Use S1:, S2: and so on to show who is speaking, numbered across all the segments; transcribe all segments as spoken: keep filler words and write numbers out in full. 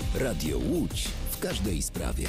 S1: Radio Łódź w każdej sprawie.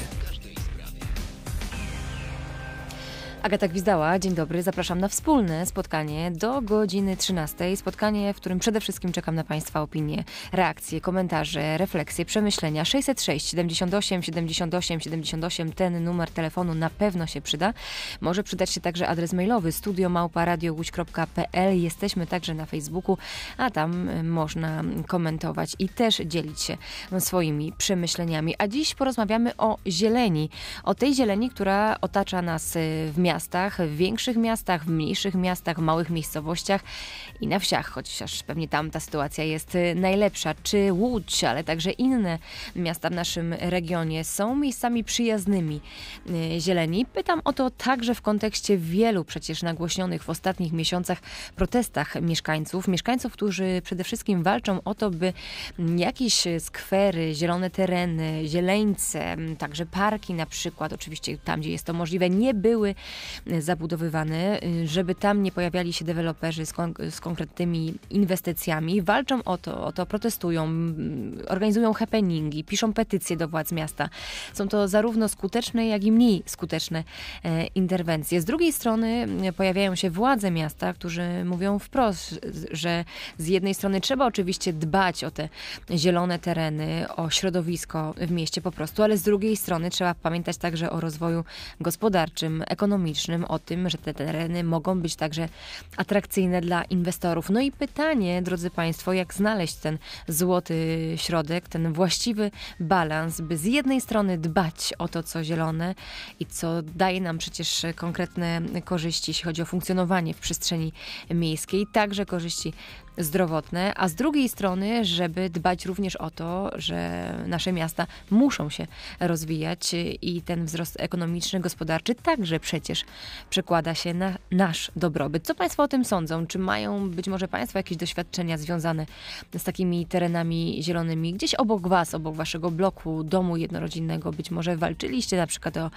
S2: Agata Gwizdała, dzień dobry. Zapraszam na wspólne spotkanie do godziny trzynastej. Spotkanie, w którym przede wszystkim czekam na Państwa opinie, reakcje, komentarze, refleksje, przemyślenia. sześćset sześć siedemdziesiąt osiem siedemdziesiąt osiem siedemdziesiąt osiem. Ten numer telefonu na pewno się przyda. Może przydać się także adres mailowy studio małpa radio łódź kropka pe el. Jesteśmy także na Facebooku, a tam można komentować i też dzielić się swoimi przemyśleniami. A dziś porozmawiamy o zieleni. O tej zieleni, która otacza nas w miastach. miastach, w większych miastach, w mniejszych miastach, w małych miejscowościach i na wsiach, chociaż pewnie tam ta sytuacja jest najlepsza. Czy Łódź, ale także inne miasta w naszym regionie są miejscami przyjaznymi zieleni? Pytam o to także w kontekście wielu przecież nagłośnionych w ostatnich miesiącach protestach mieszkańców. Mieszkańców, którzy przede wszystkim walczą o to, by jakieś skwery, zielone tereny, zieleńce, także parki na przykład, oczywiście tam, gdzie jest to możliwe, nie były zabudowywane, żeby tam nie pojawiali się deweloperzy z, kon- z konkretnymi inwestycjami. Walczą o to, o to, protestują, organizują happeningi, piszą petycje do władz miasta. Są to zarówno skuteczne, jak i mniej skuteczne e, interwencje. Z drugiej strony pojawiają się władze miasta, którzy mówią wprost, że z jednej strony trzeba oczywiście dbać o te zielone tereny, o środowisko w mieście po prostu, ale z drugiej strony trzeba pamiętać także o rozwoju gospodarczym, ekonomicznym, o tym, że te tereny mogą być także atrakcyjne dla inwestorów. No i pytanie, drodzy Państwo, jak znaleźć ten złoty środek, ten właściwy balans, by z jednej strony dbać o to, co zielone i co daje nam przecież konkretne korzyści, jeśli chodzi o funkcjonowanie w przestrzeni miejskiej, także korzyści zdrowotne, a z drugiej strony, żeby dbać również o to, że nasze miasta muszą się rozwijać i ten wzrost ekonomiczny, gospodarczy także przecież przekłada się na nasz dobrobyt. Co Państwo o tym sądzą? Czy mają być może Państwo jakieś doświadczenia związane z takimi terenami zielonymi? Gdzieś obok Was, obok Waszego bloku, domu jednorodzinnego być może walczyliście na przykład o,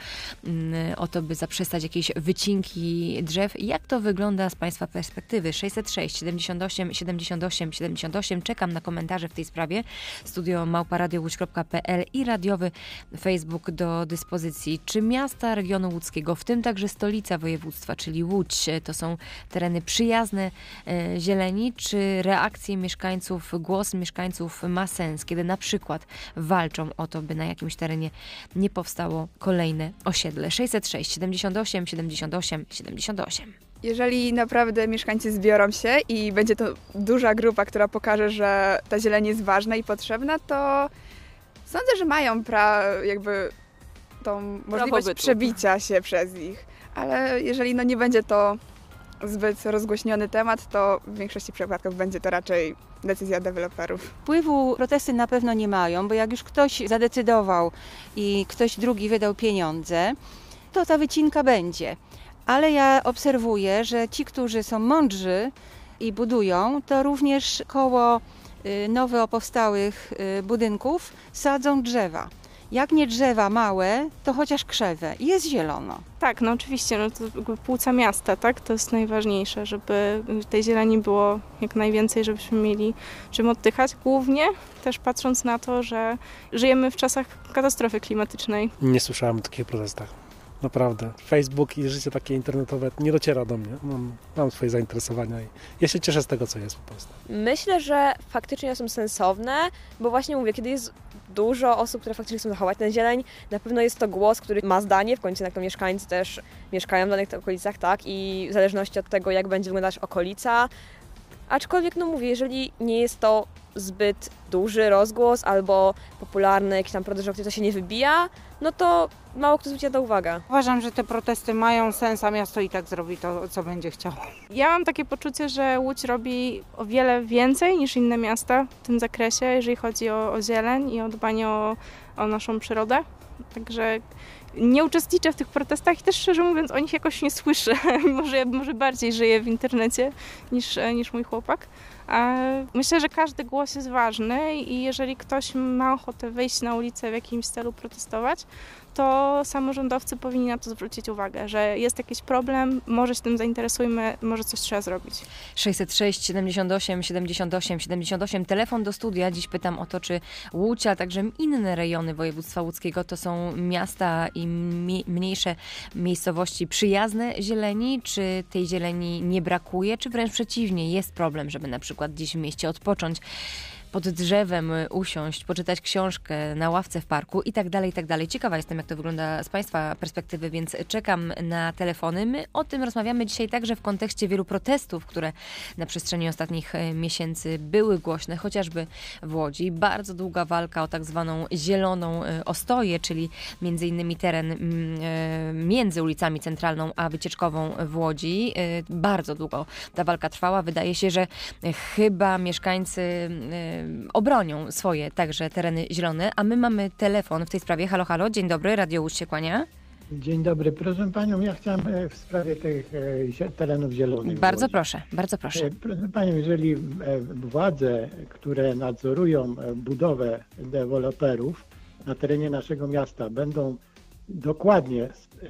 S2: o to, by zaprzestać jakieś wycinki drzew. Jak to wygląda z Państwa perspektywy? sześćset sześć siedemdziesiąt osiem siedemdziesiąt osiem siedemdziesiąt osiem. Czekam na komentarze w tej sprawie. Studio małpa radio łódź kropka pe el i radiowy Facebook do dyspozycji. Czy miasta regionu łódzkiego, w tym także stolica województwa, czyli Łódź, to są tereny przyjazne e, zieleni? Czy reakcje mieszkańców, głos mieszkańców ma sens, kiedy na przykład walczą o to, by na jakimś terenie nie powstało kolejne osiedle? sześćset sześć siedemdziesiąt osiem siedemdziesiąt osiem siedemdziesiąt osiem.
S3: Jeżeli naprawdę mieszkańcy zbiorą się i będzie to duża grupa, która pokaże, że ta zieleń jest ważna i potrzebna, to sądzę, że mają pra, jakby tą możliwość przebicia się przez nich. Ale jeżeli no nie będzie to zbyt rozgłośniony temat, to w większości przypadków będzie to raczej decyzja deweloperów.
S4: Wpływu protesty na pewno nie mają, bo jak już ktoś zadecydował i ktoś drugi wydał pieniądze, to ta wycinka będzie. Ale ja obserwuję, że ci, którzy są mądrzy i budują, to również koło nowo powstałych budynków sadzą drzewa. Jak nie drzewa małe, to chociaż krzewy. Jest zielono.
S5: Tak, no oczywiście, no to płuca miasta, tak? To jest najważniejsze, żeby tej zieleni było jak najwięcej, żebyśmy mieli czym oddychać. Głównie też patrząc na to, że żyjemy w czasach katastrofy klimatycznej.
S6: Nie słyszałem o takich protestach. Naprawdę. Facebook i życie takie internetowe nie dociera do mnie. Mam, mam swoje zainteresowania i ja się cieszę z tego, co jest po prostu.
S7: Myślę, że faktycznie są sensowne, bo właśnie mówię, kiedy jest dużo osób, które faktycznie chcą zachować ten zieleń, na pewno jest to głos, który ma zdanie, w końcu jak to mieszkańcy też mieszkają w danych okolicach, tak, i w zależności od tego, jak będzie wyglądać okolica. Aczkolwiek, no mówię, jeżeli nie jest to zbyt duży rozgłos albo popularny jakiś tam protest, który to się nie wybija, no to mało kto zwróci na to uwagę.
S8: Uważam, że te protesty mają sens, a miasto i tak zrobi to, co będzie chciało.
S5: Ja mam takie poczucie, że Łódź robi o wiele więcej niż inne miasta w tym zakresie, jeżeli chodzi o, o zieleń i o dbanie o, o naszą przyrodę. Także nie uczestniczę w tych protestach i też szczerze mówiąc o nich jakoś nie słyszę. Może ja może bardziej żyję w internecie niż, niż mój chłopak. Myślę, że każdy głos jest ważny i jeżeli ktoś ma ochotę wyjść na ulicę w jakimś celu protestować, to samorządowcy powinni na to zwrócić uwagę, że jest jakiś problem, może się tym zainteresujmy, może coś trzeba zrobić.
S2: sześćset sześć siedemdziesiąt osiem siedemdziesiąt osiem siedemdziesiąt osiem, telefon do studia. Dziś pytam o to, czy Łódź, a także inne rejony województwa łódzkiego to są miasta i mi- mniejsze miejscowości przyjazne zieleni, czy tej zieleni nie brakuje, czy wręcz przeciwnie, jest problem, żeby na przykład gdzieś w mieście odpocząć, pod drzewem usiąść, poczytać książkę na ławce w parku i tak dalej, i tak dalej. Ciekawa jestem, jak to wygląda z Państwa perspektywy, więc czekam na telefony. My o tym rozmawiamy dzisiaj także w kontekście wielu protestów, które na przestrzeni ostatnich miesięcy były głośne, chociażby w Łodzi. Bardzo długa walka o tak zwaną zieloną ostoję, czyli między innymi teren między ulicami Centralną a Wycieczkową w Łodzi. Bardzo długo ta walka trwała. Wydaje się, że chyba mieszkańcy obronią swoje także tereny zielone, a my mamy telefon w tej sprawie. Halo, halo, dzień dobry, Radio Łódź się kłania.
S9: Dzień dobry, proszę Panią, ja chciałem w sprawie tych terenów zielonych.
S2: Bardzo proszę, bardzo proszę.
S9: Proszę Panią, jeżeli władze, które nadzorują budowę deweloperów na terenie naszego miasta, będą dokładnie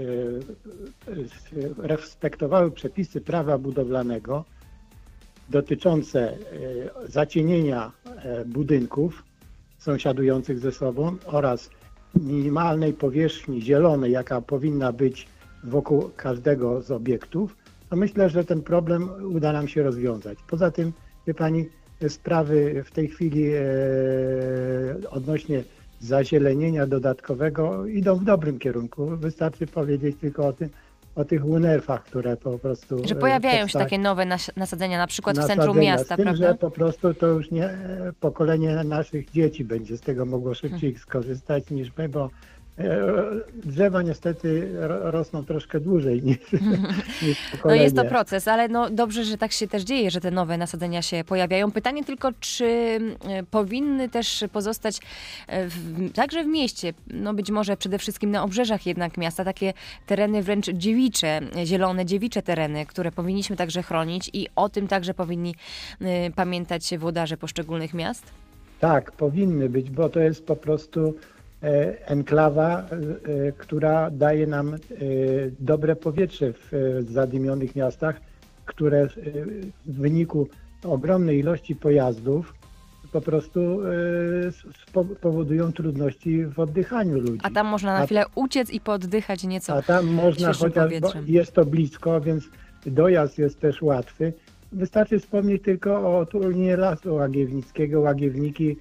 S9: respektowały przepisy prawa budowlanego dotyczące zacienienia budynków sąsiadujących ze sobą oraz minimalnej powierzchni zielonej, jaka powinna być wokół każdego z obiektów, to myślę, że ten problem uda nam się rozwiązać. Poza tym, wie Pani, sprawy w tej chwili e, odnośnie zazielenienia dodatkowego idą w dobrym kierunku. Wystarczy powiedzieć tylko o tym, o tych łunerfach, które po prostu...
S2: Że pojawiają
S9: powsta-
S2: się takie nowe nas- nasadzenia, na przykład
S9: nasadzenia,
S2: w centrum miasta,
S9: z tym,
S2: prawda?
S9: że po prostu to już nie pokolenie naszych dzieci będzie z tego mogło szybciej hmm. skorzystać niż my, bo drzewa niestety rosną troszkę dłużej niż, niż pokolenie.
S2: No jest to proces, ale no dobrze, że tak się też dzieje, że te nowe nasadzenia się pojawiają. Pytanie tylko, czy powinny też pozostać w, także w mieście, no być może przede wszystkim na obrzeżach jednak miasta, takie tereny wręcz dziewicze, zielone dziewicze tereny, które powinniśmy także chronić i o tym także powinni pamiętać włodarze poszczególnych miast?
S9: Tak, powinny być, bo to jest po prostu enklawa, która daje nam dobre powietrze w zadymionych miastach, które w wyniku ogromnej ilości pojazdów po prostu powodują trudności w oddychaniu ludzi.
S2: A tam można na
S9: a,
S2: chwilę uciec i pooddychać nieco.
S9: A tam można, chociaż jest to blisko, więc dojazd jest też łatwy. Wystarczy wspomnieć tylko o turnie Lasu Łagiewnickiego, Łagiewniki,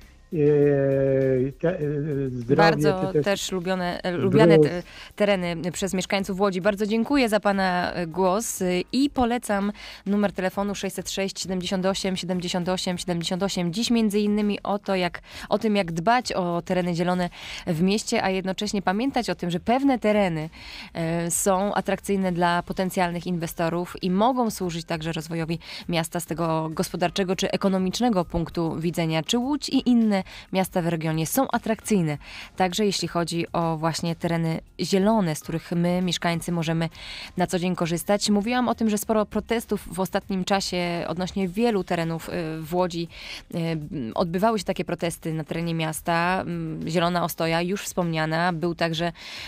S9: Te, zdrowie,
S2: bardzo
S9: też,
S2: też lubione, lubiane te, tereny przez mieszkańców Łodzi. Bardzo dziękuję za Pana głos i polecam numer telefonu sześćset sześć siedemdziesiąt osiem siedemdziesiąt osiem siedemdziesiąt osiem. Dziś między innymi o, to, jak, o tym, jak dbać o tereny zielone w mieście, a jednocześnie pamiętać o tym, że pewne tereny e, są atrakcyjne dla potencjalnych inwestorów i mogą służyć także rozwojowi miasta z tego gospodarczego czy ekonomicznego punktu widzenia. Czy Łódź i inne miasta w regionie są atrakcyjne, także jeśli chodzi o właśnie tereny zielone, z których my, mieszkańcy, możemy na co dzień korzystać. Mówiłam o tym, że sporo protestów w ostatnim czasie odnośnie wielu terenów w Łodzi. Odbywały się takie protesty na terenie miasta. Zielona Ostoja, już wspomniana. Był także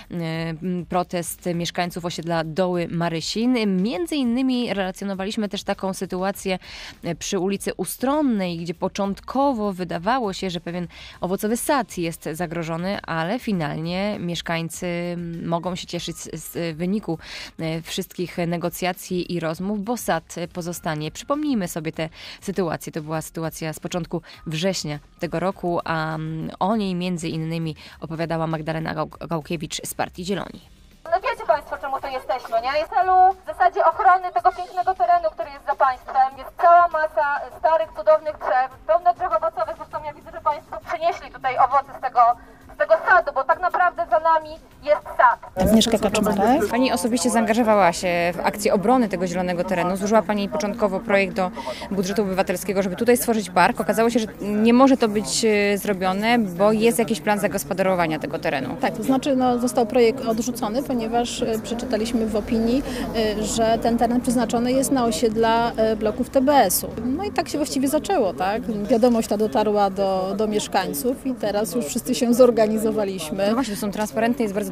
S2: protest mieszkańców osiedla Doły Marysin. Między innymi relacjonowaliśmy też taką sytuację przy ulicy Ustronnej, gdzie początkowo wydawało się, że pewien owocowy sad jest zagrożony, ale finalnie mieszkańcy mogą się cieszyć z, z wyniku wszystkich negocjacji i rozmów, bo sad pozostanie. Przypomnijmy sobie tę sytuację. To była sytuacja z początku września tego roku, a o niej między innymi opowiadała Magdalena Gał- Gałkiewicz z Partii Zieloni.
S10: No wiecie Państwo, czemu tu jesteśmy, nie? Jest celu w zasadzie ochrony tego pięknego terenu, który jest za Państwem. Jest cała masa starych, cudownych drzew, pełno drzew owocowych. Zresztą ja widzę, że Państwo przynieśli tutaj owoce z tego, z tego sadu, bo tak naprawdę za nami jest sad.
S11: Agnieszka Kaczmarek.
S2: Pani osobiście zaangażowała się w akcję obrony tego zielonego terenu. Złożyła Pani początkowo projekt do budżetu obywatelskiego, żeby tutaj stworzyć park. Okazało się, że nie może to być zrobione, bo jest jakiś plan zagospodarowania tego terenu.
S11: Tak, to znaczy no, został projekt odrzucony, ponieważ przeczytaliśmy w opinii, że ten teren przeznaczony jest na osiedla bloków T B S-u. No i tak się właściwie zaczęło, tak? Wiadomość ta dotarła do, do mieszkańców i teraz już wszyscy się zorganizowaliśmy.
S2: No właśnie, to są transparentne, jest bardzo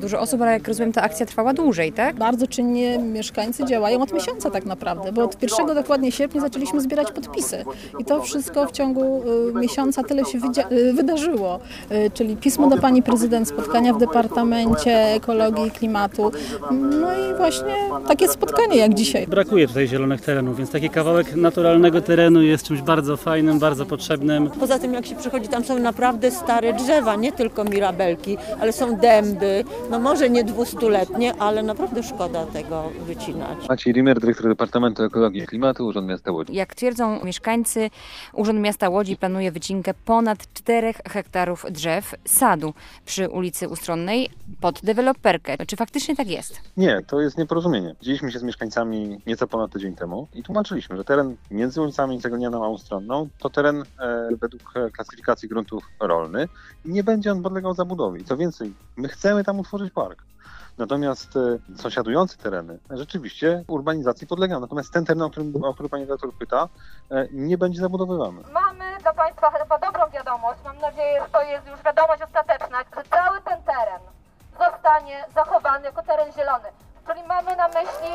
S2: dużo osób, ale jak rozumiem, ta akcja trwała dłużej, tak?
S11: Bardzo czynnie mieszkańcy działają od miesiąca tak naprawdę, bo od pierwszego dokładnie sierpnia zaczęliśmy zbierać podpisy i to wszystko w ciągu y, miesiąca tyle się y, wydarzyło, y, czyli pismo do pani prezydent, spotkania w Departamencie Ekologii i Klimatu, no i właśnie takie spotkanie jak dzisiaj.
S12: Brakuje tutaj zielonych terenów, więc taki kawałek naturalnego terenu jest czymś bardzo fajnym, bardzo potrzebnym.
S13: Poza tym jak się przychodzi, tam są naprawdę stare drzewa, nie tylko mirabelki, ale są dęby, no może nie dwustuletnie, ale naprawdę szkoda tego wycinać.
S14: Maciej Rimer, dyrektor Departamentu Ekologii i Klimatu, Urząd Miasta Łodzi.
S2: Jak twierdzą mieszkańcy, Urząd Miasta Łodzi planuje wycinkę ponad czterech hektarów drzew sadu przy ulicy Ustronnej pod deweloperkę. Czy faktycznie tak jest?
S14: Nie, to jest nieporozumienie. Widzieliśmy się z mieszkańcami nieco ponad tydzień temu i tłumaczyliśmy, że teren między ulicami Ceglenia na Ustronną to teren e, według klasyfikacji gruntów rolny i nie będzie on podlegał zabudowie. I co więcej, my chcemy tam utworzyć park. Natomiast e, sąsiadujące tereny rzeczywiście urbanizacji podlegają. Natomiast ten teren, o którym, o który pani doktor pyta, e, nie będzie zabudowywany.
S10: Mamy dla Państwa chyba dobrą wiadomość, mam nadzieję, że to jest już wiadomość ostateczna, że cały ten teren zostanie zachowany jako teren zielony. Czyli mamy na myśli...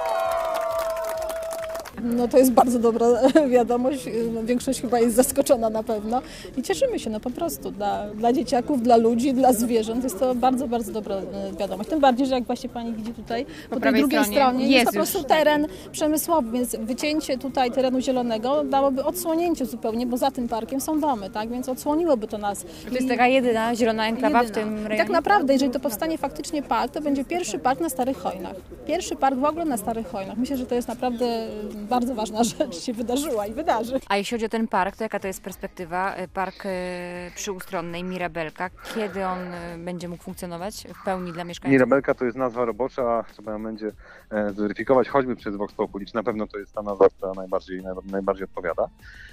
S11: No to jest bardzo dobra wiadomość, no, większość chyba jest zaskoczona na pewno i cieszymy się no po prostu dla, dla dzieciaków, dla ludzi, dla zwierząt, jest to bardzo, bardzo dobra wiadomość. Tym bardziej, że jak właśnie pani widzi tutaj, po, po tej drugiej stronie, stronie jest, jest po prostu teren przemysłowy, więc wycięcie tutaj terenu zielonego dałoby odsłonięcie zupełnie, bo za tym parkiem są domy, tak, więc odsłoniłoby to nas.
S2: To jest taka jedyna zielona enklawa jedyna. w tym rejonie?
S11: I tak naprawdę, jeżeli to powstanie faktycznie park, to będzie pierwszy park na Starych Chojnach. Pierwszy park w ogóle na Starych Chojnach. Myślę, że to jest naprawdę bardzo ważna rzecz się wydarzyła i wydarzy.
S2: A jeśli chodzi o ten park, to jaka to jest perspektywa? Park przy Ustronnej, Mirabelka. Kiedy on będzie mógł funkcjonować w pełni dla mieszkańców?
S14: Mirabelka to jest nazwa robocza, trzeba ją będzie zweryfikować choćby przez Vox Populi, czy na pewno to jest ta nazwa, która najbardziej, najbardziej odpowiada.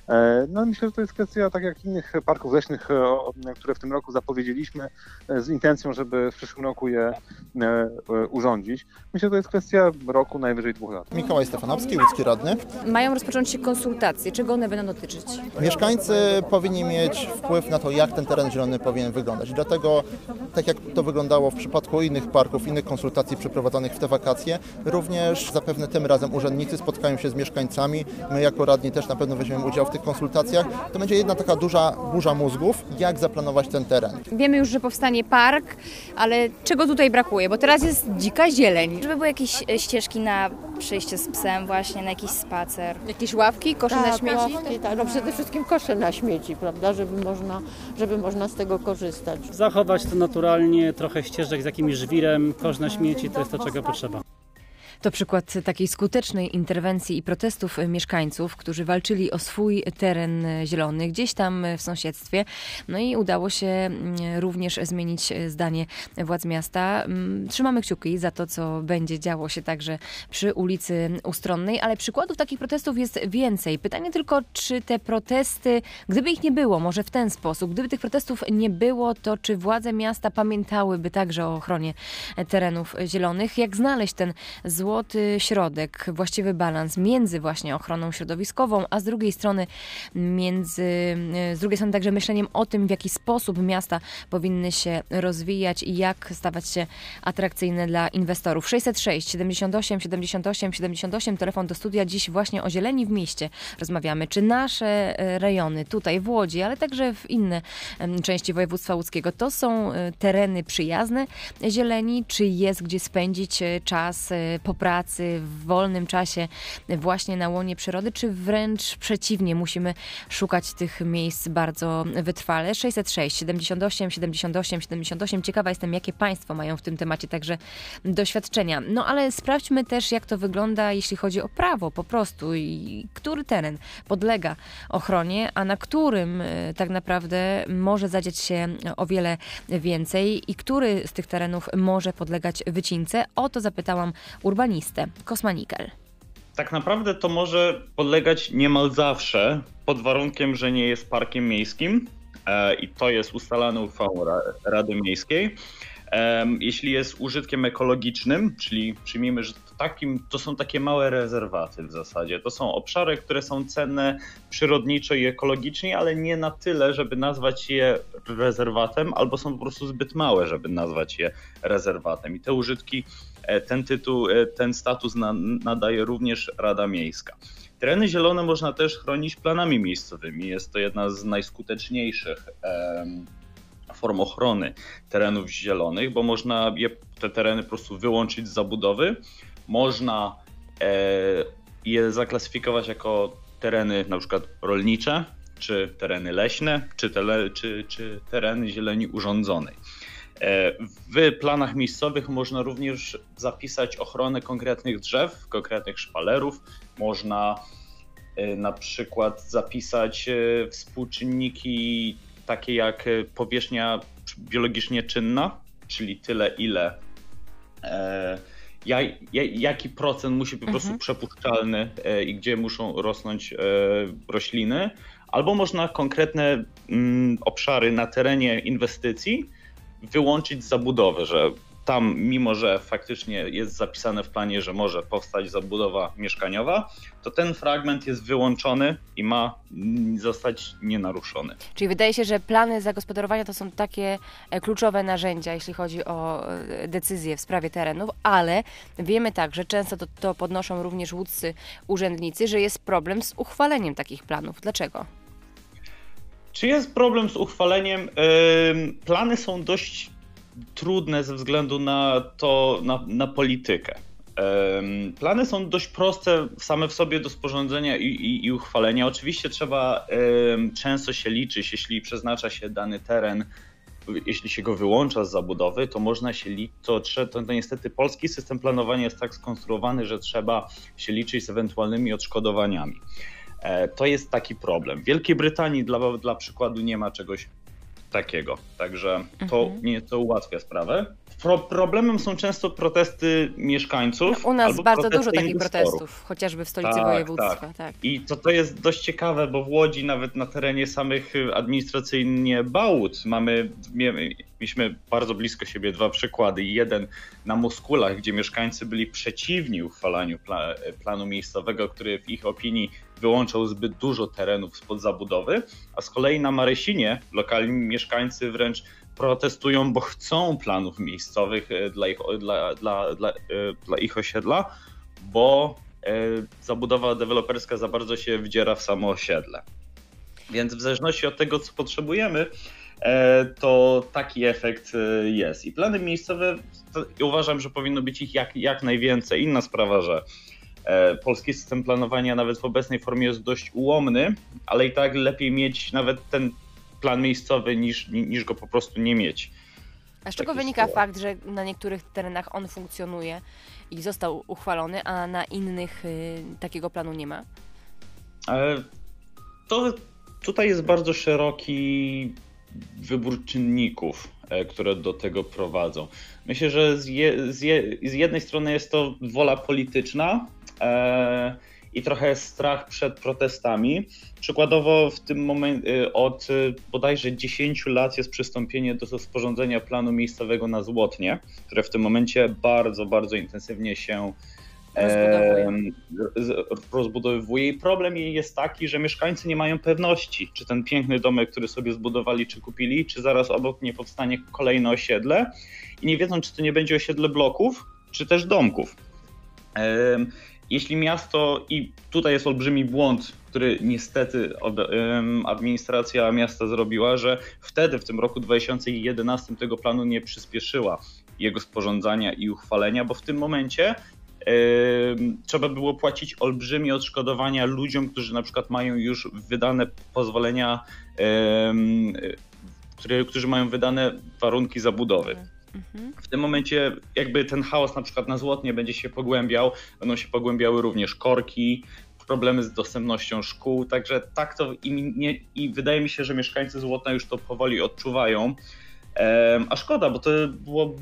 S14: No myślę, że to jest kwestia tak jak innych parków leśnych, które w tym roku zapowiedzieliśmy z intencją, żeby w przyszłym roku je urządzić. Myślę, że to jest kwestia roku, najwyżej dwóch lat.
S15: Mikołaj Stefanowski, łódzki radny.
S2: Mają rozpocząć się konsultacje. Czego one będą dotyczyć?
S15: Mieszkańcy powinni mieć wpływ na to, jak ten teren zielony powinien wyglądać. Dlatego, tak jak to wyglądało w przypadku innych parków, innych konsultacji przeprowadzanych w te wakacje, również zapewne tym razem urzędnicy spotkają się z mieszkańcami. My jako radni też na pewno weźmiemy udział w tych konsultacjach. To będzie jedna taka duża burza mózgów, jak zaplanować ten teren.
S2: Wiemy już, że powstanie park, ale czego tutaj brakuje? Bo teraz jest dzika zieleń.
S16: Żeby były jakieś ścieżki na przejście z psem właśnie, na jakiś spacer.
S2: Jakieś ławki, kosze
S13: tak,
S2: na śmieci?
S13: Ławki, tak, no przede wszystkim kosze na śmieci, prawda, żeby można, żeby można z tego korzystać.
S12: Zachować to naturalnie, trochę ścieżek z jakimś żwirem, kosz na śmieci, to jest to, czego potrzeba.
S2: To przykład takiej skutecznej interwencji i protestów mieszkańców, którzy walczyli o swój teren zielony gdzieś tam w sąsiedztwie. No i udało się również zmienić zdanie władz miasta. Trzymamy kciuki za to, co będzie działo się także przy ulicy Ustronnej, ale przykładów takich protestów jest więcej. Pytanie tylko, czy te protesty, gdyby ich nie było, może w ten sposób, gdyby tych protestów nie było, to czy władze miasta pamiętałyby także o ochronie terenów zielonych? Jak znaleźć ten złoty środek, właściwy balans między właśnie ochroną środowiskową, a z drugiej strony między, z drugiej strony także myśleniem o tym, w jaki sposób miasta powinny się rozwijać i jak stawać się atrakcyjne dla inwestorów. sześćset sześć siedemdziesiąt osiem siedemdziesiąt osiem siedemdziesiąt osiem, telefon do studia. Dziś właśnie o zieleni w mieście rozmawiamy. Czy nasze rejony tutaj w Łodzi, ale także w inne części województwa łódzkiego, to są tereny przyjazne zieleni? Czy jest gdzie spędzić czas po pracy, w wolnym czasie właśnie na łonie przyrody, czy wręcz przeciwnie, musimy szukać tych miejsc bardzo wytrwale? sześćset sześć siedemdziesiąt osiem siedemdziesiąt osiem siedemdziesiąt osiem. Ciekawa jestem, jakie państwo mają w tym temacie także doświadczenia. No ale sprawdźmy też, jak to wygląda, jeśli chodzi o prawo po prostu i który teren podlega ochronie, a na którym tak naprawdę może zadziać się o wiele więcej i który z tych terenów może podlegać wycince. O to zapytałam urbanistę Kosma-Nikkel.
S17: Tak naprawdę to może podlegać niemal zawsze, pod warunkiem, że nie jest parkiem miejskim e, i to jest ustalane uchwałą Rady Miejskiej. Jeśli jest użytkiem ekologicznym, czyli przyjmijmy, że to, takim, to są takie małe rezerwaty w zasadzie. To są obszary, które są cenne przyrodniczo i ekologicznie, ale nie na tyle, żeby nazwać je rezerwatem, albo są po prostu zbyt małe, żeby nazwać je rezerwatem. I te użytki, ten tytuł, ten status na, nadaje również Rada Miejska. Tereny zielone można też chronić planami miejscowymi. Jest to jedna z najskuteczniejszych em, form ochrony terenów zielonych, bo można je, te tereny po prostu wyłączyć z zabudowy. Można e, je zaklasyfikować jako tereny na przykład rolnicze, czy tereny leśne, czy, tele, czy, czy tereny zieleni urządzonej. E, w planach miejscowych można również zapisać ochronę konkretnych drzew, konkretnych szpalerów. Można e, na przykład zapisać e, współczynniki takie jak powierzchnia biologicznie czynna, czyli tyle ile e, ja, ja, jaki procent musi być po prostu
S2: Mhm.
S17: przepuszczalny e, i gdzie muszą rosnąć e, rośliny, albo można konkretne mm, obszary na terenie inwestycji wyłączyć z zabudowy, że tam mimo, że faktycznie jest zapisane w planie, że może powstać zabudowa mieszkaniowa, to ten fragment jest wyłączony i ma zostać nienaruszony.
S2: Czyli wydaje się, że plany zagospodarowania to są takie e, kluczowe narzędzia, jeśli chodzi o e, decyzje w sprawie terenów, ale wiemy także, często to, to podnoszą również łódzcy urzędnicy, że jest problem z uchwaleniem takich planów. Dlaczego?
S17: Czy jest problem z uchwaleniem? Plany są dość trudne ze względu na to, na, na politykę. Plany są dość proste same w sobie do sporządzenia i, i, i uchwalenia. Oczywiście trzeba często się liczyć, jeśli przeznacza się dany teren, jeśli się go wyłącza z zabudowy, to można się liczyć, to, to, to niestety polski system planowania jest tak skonstruowany, że trzeba się liczyć z ewentualnymi odszkodowaniami. To jest taki problem. W Wielkiej Brytanii dla, dla przykładu nie ma czegoś takiego, także to
S2: Mhm.
S17: nie to ułatwia sprawę. Pro, problemem są często protesty mieszkańców.
S2: U nas
S17: albo
S2: bardzo
S17: protesty
S2: dużo takich
S17: inwestorów.
S2: protestów, chociażby w stolicy
S17: Tak,
S2: województwa.
S17: tak.
S2: Tak.
S17: I to, to jest dość ciekawe, bo w Łodzi nawet na terenie samych administracyjnie Bałut mamy, mieliśmy bardzo blisko siebie dwa przykłady. Jeden na Moskulach, gdzie mieszkańcy byli przeciwni uchwalaniu pla, planu miejscowego, który w ich opinii wyłączał zbyt dużo terenów spod zabudowy, a z kolei na Marysinie lokalni mieszkańcy wręcz protestują, bo chcą planów miejscowych dla ich, dla, dla, dla, dla ich osiedla, bo zabudowa deweloperska za bardzo się wdziera w samo osiedle. Więc w zależności od tego, co potrzebujemy, to taki efekt jest. I plany miejscowe, uważam, że powinno być ich jak, jak najwięcej. Inna sprawa, że polski system planowania nawet w obecnej formie jest dość ułomny, ale i tak lepiej mieć nawet ten plan miejscowy niż, niż go po prostu nie mieć.
S2: A z czego wynika fakt, że na niektórych terenach on funkcjonuje i został uchwalony, a na innych y, takiego planu nie ma?
S17: To tutaj jest bardzo szeroki wybór czynników, które do tego prowadzą. Myślę, że z, je, z, je, z jednej strony jest to wola polityczna e, i trochę strach przed protestami. Przykładowo w tym momencie od bodajże dziesięciu lat jest przystąpienie do sporządzenia planu miejscowego na Złotnie, które w tym momencie bardzo, bardzo intensywnie się rozbudowuje. rozbudowuje. I problem jest taki, że mieszkańcy nie mają pewności, czy ten piękny domek, który sobie zbudowali, czy kupili, czy zaraz obok nie powstanie kolejne osiedle i nie wiedzą, czy to nie będzie osiedle bloków, czy też domków. Jeśli miasto, i tutaj jest olbrzymi błąd, który niestety administracja miasta zrobiła, że wtedy w tym roku dwa tysiące jedenastym tego planu nie przyspieszyła jego sporządzania i uchwalenia, bo w tym momencie Yy, trzeba było płacić olbrzymie odszkodowania ludziom, którzy na przykład mają już wydane pozwolenia, yy, które, którzy mają wydane warunki zabudowy.
S2: Mhm.
S17: W tym momencie jakby ten chaos na przykład na Złotnie będzie się pogłębiał, będą się pogłębiały również korki, problemy z dostępnością szkół, także tak to i, nie, i wydaje mi się, że mieszkańcy Złotna już to powoli odczuwają, yy, a szkoda, bo to było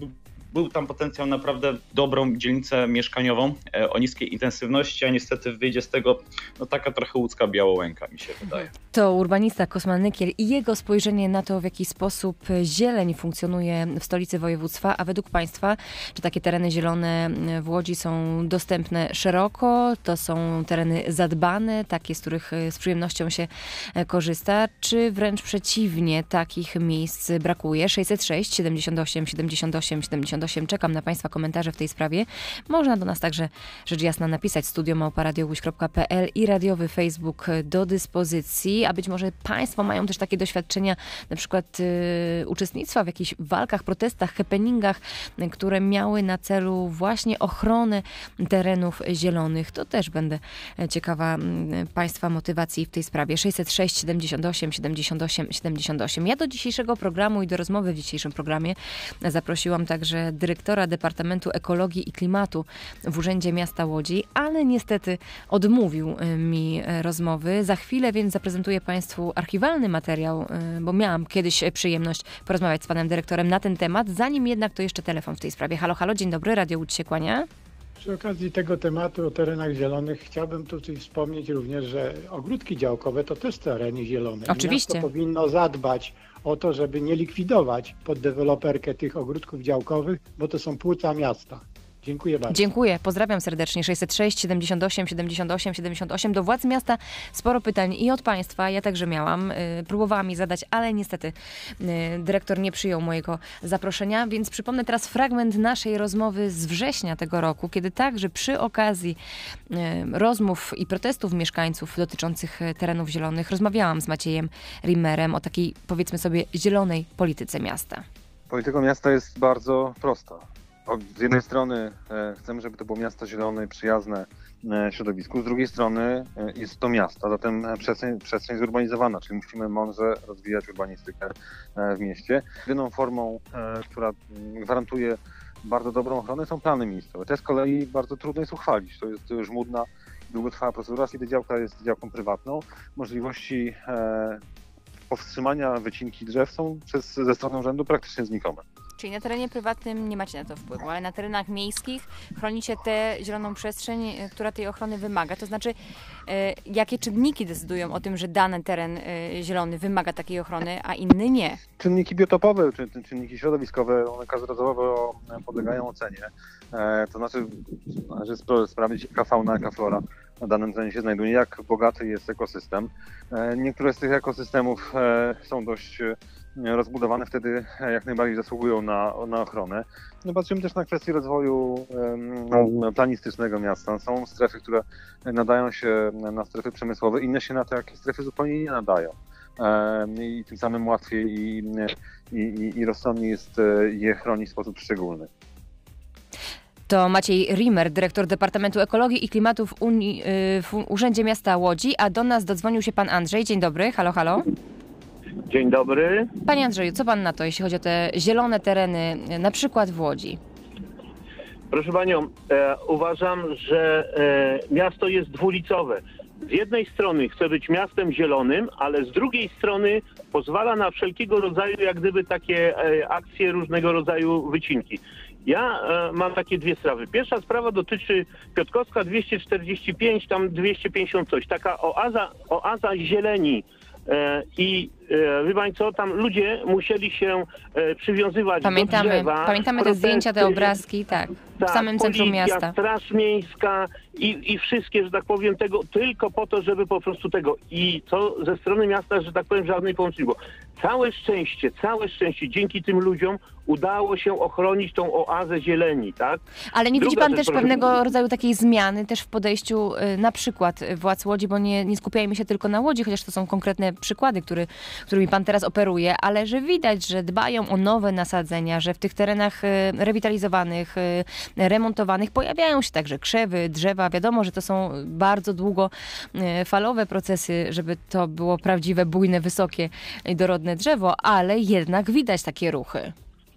S17: był tam potencjał naprawdę dobrą dzielnicę mieszkaniową o niskiej intensywności, a niestety wyjdzie z tego no, taka trochę łódzka Białołęka, mi się wydaje.
S2: To urbanista Kosma Nykiel i jego spojrzenie na to, w jaki sposób zieleń funkcjonuje w stolicy województwa, a według Państwa, czy takie tereny zielone w Łodzi są dostępne szeroko, to są tereny zadbane, takie, z których z przyjemnością się korzysta, czy wręcz przeciwnie, takich miejsc brakuje? sześćset sześć siedemdziesiąt osiem siedemdziesiąt osiem siedemdziesiąt osiem. Czekam na Państwa komentarze w tej sprawie. Można do nas także rzecz jasna napisać studio małpa radio łódź kropka pe el i radiowy Facebook do dyspozycji, a być może Państwo mają też takie doświadczenia, na przykład y, uczestnictwa w jakichś walkach, protestach, happeningach, które miały na celu właśnie ochronę terenów zielonych. To też będę ciekawa y, Państwa motywacji w tej sprawie. sześćset sześć siedemdziesiąt osiem siedemdziesiąt osiem siedemdziesiąt osiem. Ja do dzisiejszego programu i do rozmowy w dzisiejszym programie zaprosiłam także dyrektora Departamentu Ekologii i Klimatu w Urzędzie Miasta Łodzi, ale niestety odmówił mi rozmowy. Za chwilę więc zaprezentuję Państwu archiwalny materiał, bo miałam kiedyś przyjemność porozmawiać z panem dyrektorem na ten temat. Zanim jednak to jeszcze telefon w tej sprawie. Halo, halo, dzień dobry, Radio Łódź się kłania.
S9: Przy okazji tego tematu o terenach zielonych chciałbym tutaj wspomnieć również, że ogródki działkowe to też tereny zielone.
S2: Oczywiście.
S9: Miasto powinno zadbać o to, żeby nie likwidować pod deweloperkę tych ogródków działkowych, bo to są płuca miasta. Dziękuję bardzo.
S2: Dziękuję, pozdrawiam serdecznie. sześćset sześć siedemdziesiąt osiem siedemdziesiąt osiem siedemdziesiąt osiem. Do władz miasta sporo pytań i od Państwa. Ja także miałam. Próbowałam je zadać, ale niestety dyrektor nie przyjął mojego zaproszenia, więc przypomnę teraz fragment naszej rozmowy z września tego roku, kiedy także przy okazji rozmów i protestów mieszkańców dotyczących terenów zielonych rozmawiałam z Maciejem Rimmerem o takiej, powiedzmy sobie, zielonej polityce miasta.
S14: Polityka miasta jest bardzo prosta. Z jednej strony chcemy, żeby to było miasto zielone i przyjazne środowisku, z drugiej strony jest to miasto, zatem przestrzeń, przestrzeń zurbanizowana, czyli musimy mądrze rozwijać urbanistykę w mieście. Jedyną formą, która gwarantuje bardzo dobrą ochronę, są plany miejscowe. Te z kolei bardzo trudno jest uchwalić. To jest żmudna, długotrwała procedura, kiedy działka jest działką prywatną. Możliwości powstrzymania wycinki drzew są przez, ze strony urzędu praktycznie znikome.
S2: Czyli na terenie prywatnym nie macie na to wpływu, ale na terenach miejskich chronicie tę zieloną przestrzeń, która tej ochrony wymaga. To znaczy, e, jakie czynniki decydują o tym, że dany teren e, zielony wymaga takiej ochrony, a inny nie?
S14: Czynniki biotopowe, czy czynniki środowiskowe, one każdorazowo podlegają ocenie. E, to znaczy, należy sprawdzić, jaka fauna, jaka flora na danym terenie się znajduje, jak bogaty jest ekosystem. E, niektóre z tych ekosystemów e, są dość rozbudowane, wtedy jak najbardziej zasługują na, na ochronę. No, patrzymy też na kwestię rozwoju um, planistycznego miasta. Są strefy, które nadają się na strefy przemysłowe, inne się na takie strefy zupełnie nie nadają. Um, I tym samym łatwiej i, i, i, i rozsądniej jest je chronić w sposób szczególny.
S2: To Maciej Rimmer, dyrektor Departamentu Ekologii i Klimatu w, Unii, w Urzędzie Miasta Łodzi, a do nas dodzwonił się pan Andrzej. Dzień dobry, halo, halo.
S18: Dzień dobry.
S2: Panie Andrzeju, co pan na to, jeśli chodzi o te zielone tereny, na przykład w Łodzi?
S18: Proszę panią, e, uważam, że e, miasto jest dwulicowe. Z jednej strony chce być miastem zielonym, ale z drugiej strony pozwala na wszelkiego rodzaju, jak gdyby takie e, akcje, różnego rodzaju wycinki. Ja e, mam takie dwie sprawy. Pierwsza sprawa dotyczy Piotrkowska dwieście czterdzieści pięć, tam dwieście pięćdziesiąt coś. Taka oaza, oaza zieleni. I wie pani co, tam ludzie musieli się przywiązywać
S2: pamiętamy,
S18: do drzewa.
S2: Pamiętamy te zdjęcia, te obrazki, tak,
S18: tak
S2: w samym
S18: policja,
S2: centrum miasta.
S18: Straż Miejska i, i wszystkie, że tak powiem, tego tylko po to, żeby po prostu tego. I co ze strony miasta, że tak powiem, żadnej pomocy nie było. Całe szczęście, całe szczęście, dzięki tym ludziom udało się ochronić tą oazę zieleni, tak?
S2: Ale nie
S18: Druga
S2: widzi pan
S18: rzecz,
S2: też
S18: proszę...
S2: pewnego rodzaju takiej zmiany też w podejściu na przykład władz Łodzi, bo nie, nie skupiajmy się tylko na Łodzi, chociaż to są konkretne przykłady, który, którymi pan teraz operuje, ale że widać, że dbają o nowe nasadzenia, że w tych terenach rewitalizowanych, remontowanych pojawiają się także krzewy, drzewa. Wiadomo, że to są bardzo długofalowe procesy, żeby to było prawdziwe, bujne, wysokie i dorodne drzewo, ale jednak widać takie ruchy.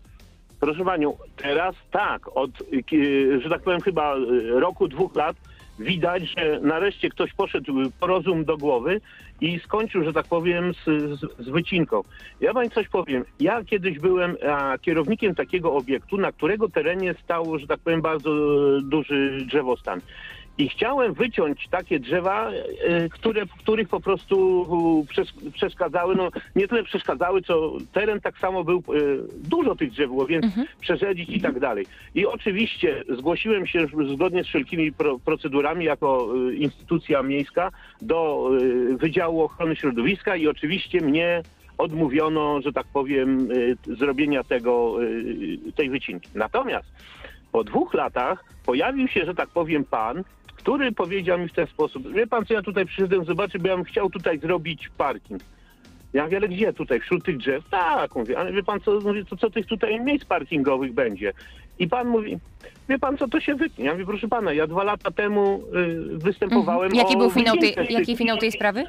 S18: Proszę panią, teraz tak, od, że tak powiem, chyba roku, dwóch lat widać, że nareszcie ktoś poszedł po rozum do głowy i skończył, że tak powiem, z, z, z wycinką. Ja wam coś powiem. Ja kiedyś byłem a, kierownikiem takiego obiektu, na którego terenie stał, że tak powiem, bardzo duży drzewostan. I chciałem wyciąć takie drzewa, które, których po prostu przeszkadzały, no nie tyle przeszkadzały, co teren tak samo był, dużo tych drzew było, więc mhm. przerzedzić i tak dalej. I oczywiście zgłosiłem się zgodnie z wszelkimi pro, procedurami jako instytucja miejska do Wydziału Ochrony Środowiska i oczywiście mnie odmówiono, że tak powiem, zrobienia tego, tej wycinki. Natomiast po dwóch latach pojawił się, że tak powiem, pan, który powiedział mi w ten sposób: wie pan co, ja tutaj przyszedłem zobaczyć, bo ja bym chciał tutaj zrobić parking. Ja mówię, ale gdzie tutaj, wśród tych drzew? Tak, mówię, ale wie pan co, mówię, to co tych tutaj miejsc parkingowych będzie? I pan mówi, wie pan co, to się wytnie. Ja mówię, proszę pana, ja dwa lata temu y, występowałem
S2: mhm. Jaki
S18: o
S2: był finał tej,
S18: wycinkę.
S2: Jaki finał tej sprawy?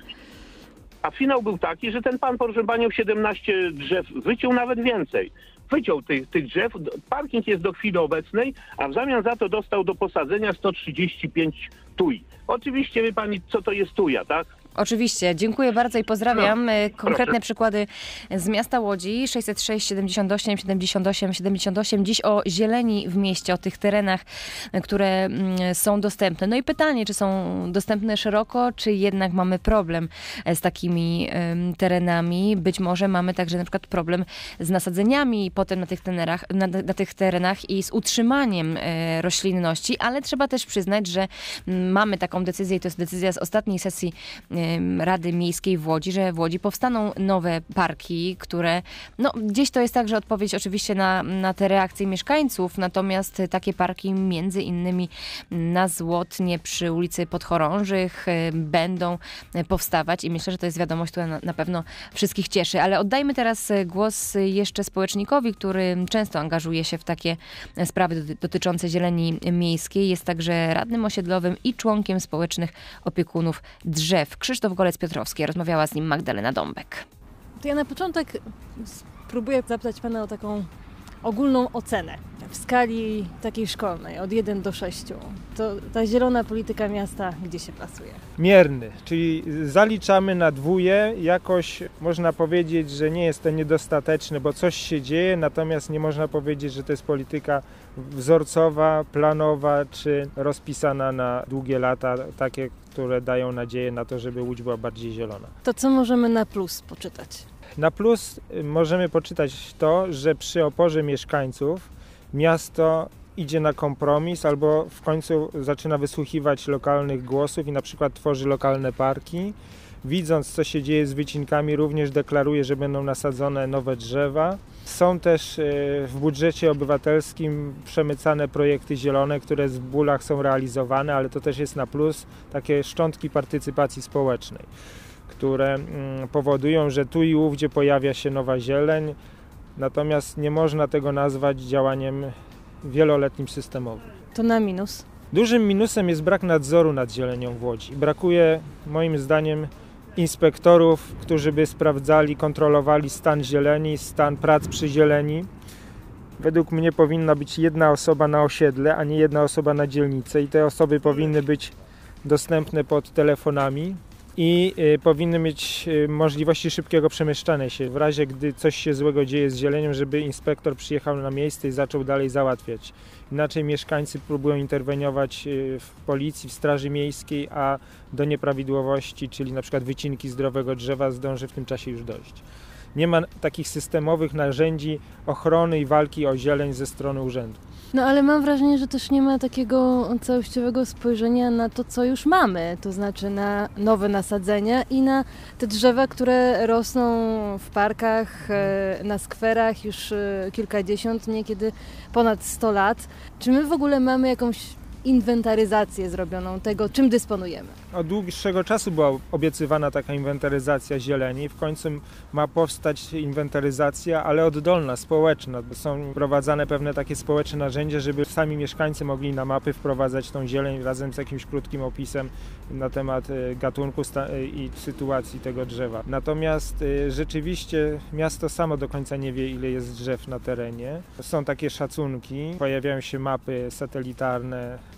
S18: A finał był taki, że ten pan, proszę panią, siedemnaście drzew wyciął, nawet więcej. Wyciął tych, tych drzew, parking jest do chwili obecnej, a w zamian za to dostał do posadzenia sto trzydzieści pięć tuj. Oczywiście wie pani, co to jest tuja, tak?
S2: Oczywiście. Dziękuję bardzo i pozdrawiam.
S18: No,
S2: Konkretne
S18: proszę.
S2: przykłady z miasta Łodzi. sześćset sześć siedemdziesiąt osiem siedemdziesiąt osiem siedemdziesiąt osiem. Dziś o zieleni w mieście, o tych terenach, które są dostępne. No i pytanie, czy są dostępne szeroko, czy jednak mamy problem z takimi um, terenami. Być może mamy także na przykład problem z nasadzeniami potem na tych terenach, na, na tych terenach i z utrzymaniem e, roślinności, ale trzeba też przyznać, że m, mamy taką decyzję i to jest decyzja z ostatniej sesji e, Rady Miejskiej w Łodzi, że w Łodzi powstaną nowe parki, które, no gdzieś to jest także odpowiedź oczywiście na, na te reakcje mieszkańców, natomiast takie parki między innymi na Złotnie przy ulicy Podchorążych będą powstawać i myślę, że to jest wiadomość, która na, na pewno wszystkich cieszy. Ale oddajmy teraz głos jeszcze społecznikowi, który często angażuje się w takie sprawy dotyczące zieleni miejskiej. Jest także radnym osiedlowym i członkiem społecznych opiekunów drzew. Krzysztof Golec-Piotrowski, rozmawiała z nim Magdalena Dąbek.
S19: To ja na początek spróbuję zapytać pana o taką ogólną ocenę w skali takiej szkolnej, od jeden do sześciu. To ta zielona polityka miasta gdzie się plasuje?
S20: Mierny, czyli zaliczamy na dwóje. Jakoś można powiedzieć, że nie jest to niedostateczne, bo coś się dzieje, natomiast nie można powiedzieć, że to jest polityka wzorcowa, planowa czy rozpisana na długie lata, takie, które dają nadzieję na to, żeby Łódź była bardziej zielona.
S19: To co możemy na plus poczytać?
S20: Na plus możemy poczytać to, że przy oporze mieszkańców miasto idzie na kompromis albo w końcu zaczyna wysłuchiwać lokalnych głosów i na przykład tworzy lokalne parki. Widząc, co się dzieje z wycinkami, również deklaruje, że będą nasadzone nowe drzewa. Są też w budżecie obywatelskim przemycane projekty zielone, które w bólach są realizowane, ale to też jest na plus, takie szczątki partycypacji społecznej, które powodują, że tu i ówdzie pojawia się nowa zieleń, natomiast nie można tego nazwać działaniem wieloletnim systemowym.
S19: To na minus?
S20: Dużym minusem jest brak nadzoru nad zielenią w Łodzi. Brakuje moim zdaniem inspektorów, którzy by sprawdzali, kontrolowali stan zieleni, stan prac przy zieleni. Według mnie powinna być jedna osoba na osiedle, a nie jedna osoba na dzielnicę i te osoby powinny być dostępne pod telefonami i y, powinny mieć y, możliwości szybkiego przemieszczania się. W razie, gdy coś się złego dzieje z zielenią, żeby inspektor przyjechał na miejsce i zaczął dalej załatwiać. Inaczej mieszkańcy próbują interweniować y, w policji, w straży miejskiej, a do nieprawidłowości, czyli na przykład wycinki zdrowego drzewa, zdąży w tym czasie już dojść. Nie ma takich systemowych narzędzi ochrony i walki o zieleń ze strony urzędu.
S19: No ale mam wrażenie, że też nie ma takiego całościowego spojrzenia na to, co już mamy, to znaczy na nowe nasadzenia i na te drzewa, które rosną w parkach, na skwerach już kilkadziesiąt, niekiedy ponad sto lat. Czy my w ogóle mamy jakąś inwentaryzację zrobioną tego, czym dysponujemy?
S20: Od dłuższego czasu była obiecywana taka inwentaryzacja zieleni. W końcu ma powstać inwentaryzacja, ale oddolna, społeczna. Są wprowadzane pewne takie społeczne narzędzia, żeby sami mieszkańcy mogli na mapy wprowadzać tą zieleń razem z jakimś krótkim opisem na temat gatunku i sytuacji tego drzewa. Natomiast rzeczywiście miasto samo do końca nie wie, ile jest drzew na terenie. Są takie szacunki, pojawiają się mapy satelitarne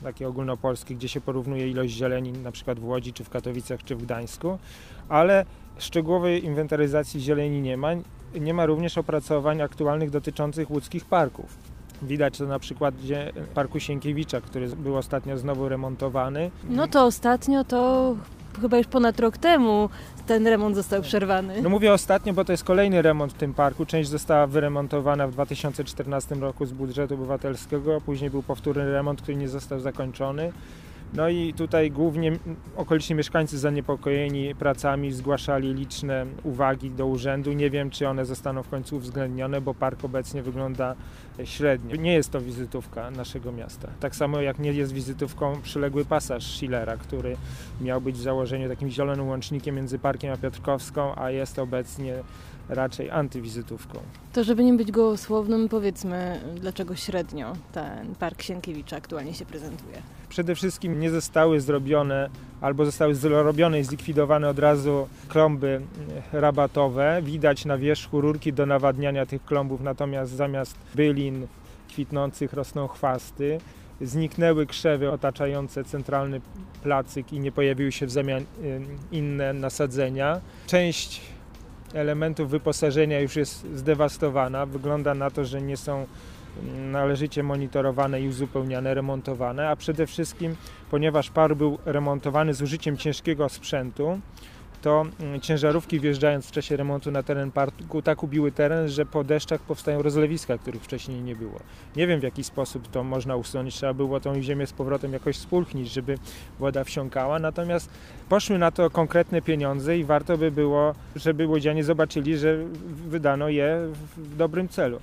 S20: takie ogólnopolskie, gdzie się porównuje ilość zieleni na przykład w Łodzi, czy w Katowicach, czy w Gdańsku, ale szczegółowej inwentaryzacji zieleni nie ma. Nie ma również opracowań aktualnych dotyczących łódzkich parków. Widać to na przykładzie Parku Sienkiewicza, który był ostatnio znowu remontowany.
S19: No to ostatnio to chyba już ponad rok temu ten remont został przerwany.
S20: No mówię ostatnio, bo to jest kolejny remont w tym parku. Część została wyremontowana w dwa tysiące czternastym roku z budżetu obywatelskiego, a później był powtórny remont, który nie został zakończony. No i tutaj głównie okoliczni mieszkańcy zaniepokojeni pracami zgłaszali liczne uwagi do urzędu. Nie wiem, czy one zostaną w końcu uwzględnione, bo park obecnie wygląda średnio. Nie jest to wizytówka naszego miasta. Tak samo jak nie jest wizytówką przyległy pasaż Schillera, który miał być w założeniu takim zielonym łącznikiem między parkiem a Piotrkowską, a jest obecnie raczej antywizytówką.
S19: To żeby nie być gołosłownym, powiedzmy, dlaczego średnio ten Park Sienkiewicza aktualnie się prezentuje.
S20: Przede wszystkim nie zostały zrobione albo zostały zrobione i zlikwidowane od razu klomby rabatowe. Widać na wierzchu rurki do nawadniania tych klombów, natomiast zamiast bylin kwitnących rosną chwasty. Zniknęły krzewy otaczające centralny placyk i nie pojawiły się w zamian inne nasadzenia. Część elementów wyposażenia już jest zdewastowana. Wygląda na to, że nie są należycie monitorowane i uzupełniane, remontowane, a przede wszystkim, ponieważ park był remontowany z użyciem ciężkiego sprzętu, to ciężarówki wjeżdżając w czasie remontu na teren parku tak ubiły teren, że po deszczach powstają rozlewiska, których wcześniej nie było. Nie wiem, w jaki sposób to można usunąć, trzeba było tą ziemię z powrotem jakoś spulchnić, żeby woda wsiąkała, natomiast poszły na to konkretne pieniądze i warto by było, żeby łodzianie zobaczyli, że wydano je w dobrym celu.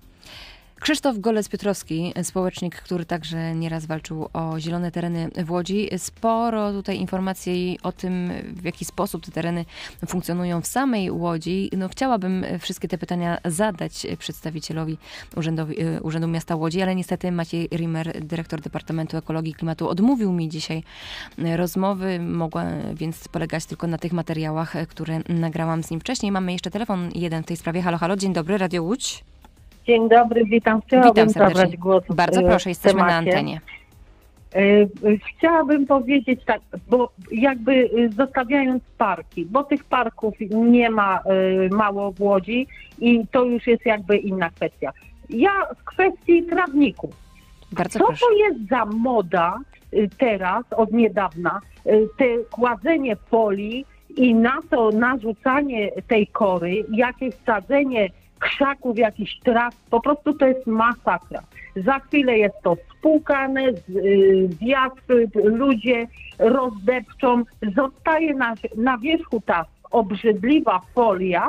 S2: Krzysztof Golec-Piotrowski, społecznik, który także nieraz walczył o zielone tereny w Łodzi. Sporo tutaj informacji o tym, w jaki sposób te tereny funkcjonują w samej Łodzi. No, chciałabym wszystkie te pytania zadać przedstawicielowi Urzędowi, Urzędu Miasta Łodzi, ale niestety Maciej Rimmer, dyrektor Departamentu Ekologii i Klimatu, odmówił mi dzisiaj rozmowy. Mogła więc polegać tylko na tych materiałach, które nagrałam z nim wcześniej. Mamy jeszcze telefon jeden w tej sprawie. Halo, halo, dzień dobry, Radio Łódź.
S21: Dzień dobry, witam. Chciałabym
S2: Witam serdecznie.
S21: zabrać głos.
S2: Bardzo proszę, jesteśmy na antenie.
S21: Chciałabym powiedzieć tak, bo jakby zostawiając parki, bo tych parków nie ma mało w Łodzi i to już jest jakby inna kwestia. Ja w kwestii trawników.
S2: Bardzo
S21: Co
S2: proszę.
S21: to jest za moda teraz, od niedawna, te kładzenie folii i na to narzucanie tej kory, jakieś sadzenie krzaków, jakichś traw, po prostu to jest masakra. Za chwilę jest to spłukane, wiatr, ludzie rozdepczą, zostaje na, na wierzchu ta obrzydliwa folia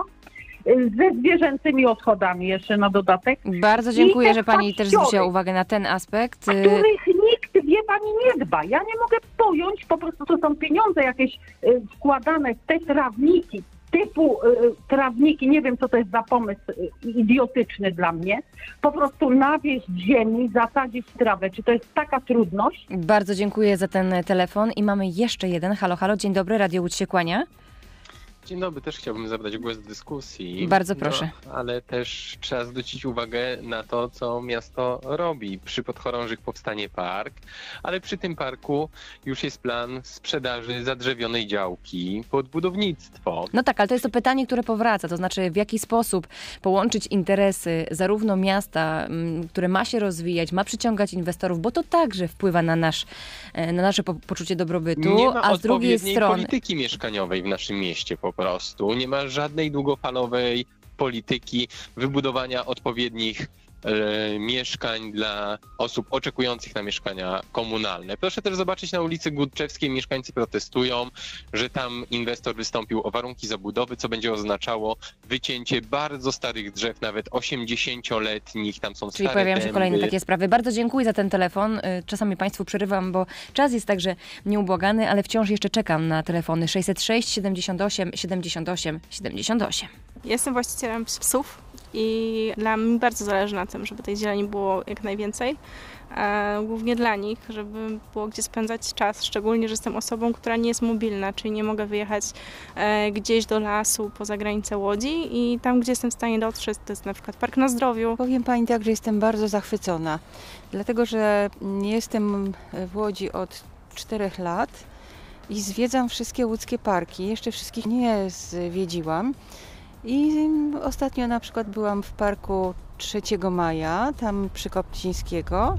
S21: ze zwierzęcymi odchodami jeszcze na dodatek.
S2: Bardzo dziękuję, że pani też
S21: paściory,
S2: zwróciła uwagę na ten aspekt.
S21: których nikt, wie pani, nie dba. Ja nie mogę pojąć, po prostu to są pieniądze jakieś wkładane w te trawniki, typu y, trawniki, nie wiem co to jest za pomysł y, idiotyczny dla mnie, po prostu nawieść ziemi, zasadzić trawę. Czy to jest taka trudność?
S2: Bardzo dziękuję za ten telefon i mamy jeszcze jeden. Halo, halo, dzień dobry, Radio Łódź się kłania.
S22: Dzień dobry, też chciałbym zabrać głos w dyskusji.
S2: Bardzo proszę.
S22: No, ale też trzeba zwrócić uwagę na to, co miasto robi. Przy Podchorążych powstanie park, ale przy tym parku już jest plan sprzedaży zadrzewionej działki pod budownictwo.
S2: No tak, ale to jest to pytanie, które powraca, to znaczy w jaki sposób połączyć interesy zarówno miasta, które ma się rozwijać, ma przyciągać inwestorów, bo to także wpływa na, nasz, na nasze po poczucie dobrobytu,
S22: Nie ma
S2: a z drugiej strony
S22: polityki mieszkaniowej w naszym mieście po prostu. Nie ma żadnej długofalowej polityki wybudowania odpowiednich e, mieszkań dla osób oczekujących na mieszkania komunalne. Proszę też zobaczyć na ulicy Górczewskiej, mieszkańcy protestują, że tam inwestor wystąpił o warunki zabudowy, co będzie oznaczało wycięcie bardzo starych drzew, nawet osiemdziesięcioletnich, tam są
S2: Czyli
S22: stare
S2: pojawiają się
S22: dęby.
S2: kolejne takie sprawy. Bardzo dziękuję za ten telefon. Czasami Państwu przerywam, bo czas jest także nieubłagany, ale wciąż jeszcze czekam na telefony sześćset sześć siedemdziesiąt osiem siedemdziesiąt osiem siedemdziesiąt osiem.
S5: Jestem właścicielem psów i dla mnie bardzo zależy na tym, żeby tej zieleni było jak najwięcej. E, głównie dla nich, żeby było gdzie spędzać czas, szczególnie, że jestem osobą, która nie jest mobilna, czyli nie mogę wyjechać e, gdzieś do lasu poza granicę Łodzi i tam, gdzie jestem w stanie dotrzeć, to jest na przykład Park na Zdrowiu.
S4: Powiem Pani tak, że jestem bardzo zachwycona, dlatego że jestem w Łodzi od czterech lat i zwiedzam wszystkie łódzkie parki, jeszcze wszystkich nie zwiedziłam. I ostatnio na przykład byłam w parku trzeciego maja, tam przy Kopcińskiego.